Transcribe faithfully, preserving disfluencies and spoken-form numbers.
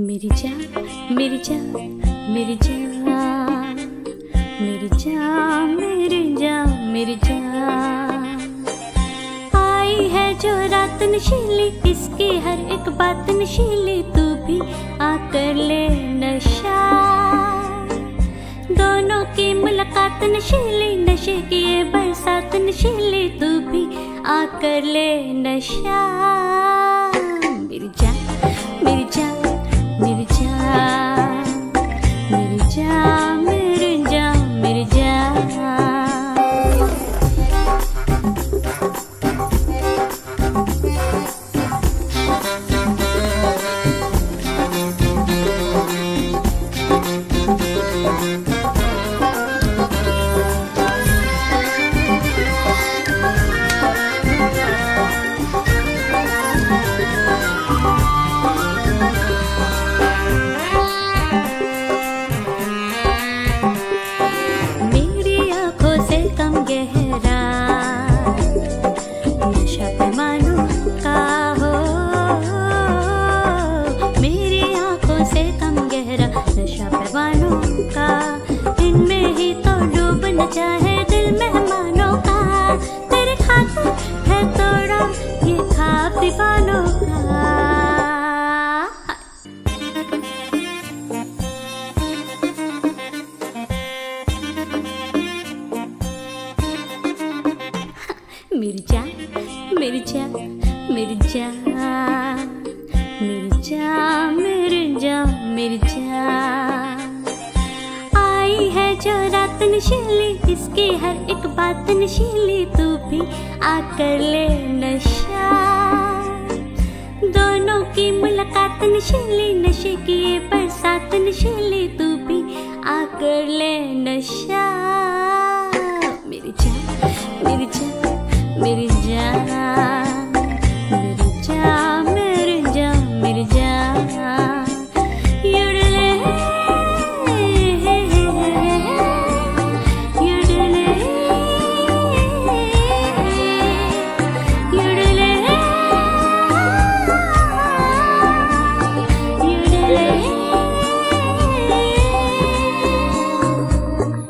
मेरी जान मेरी जान मेरी जान मेरी जान मेरी जान मेरी जान आई है जो रात नशीली, इसकी हर एक बात नशीली, तू भी आकर ले नशा। दोनों की मुलाकात नशीली, नशे की ये बरसात नशीली, तू भी आकर ले नशा। मेरी जान मेरी जान मेरी जान मेरी जान मेरी जान मेरी जान। गहरा नशा पैमानों का हो, मेरी आंखों से कम गहरा नशा पैमानों का, इनमें ही तो डूबना चाहे दिल मेहमानों का। तेरे खातिर है तोड़ा ये ख्वाब दीवानों का। मेरी जान मेरी जान मेरी जान मेरी जान मेरी जान मेरी जान आई है जो रात नशीली, इसकी हर एक बात नशीली, तू भी आकर ले नशा। दोनों की मुलाकात नशीली, नशे की ये बरसात नशीली, तू भी आकर ले नशा। मेरी जान मेरी जान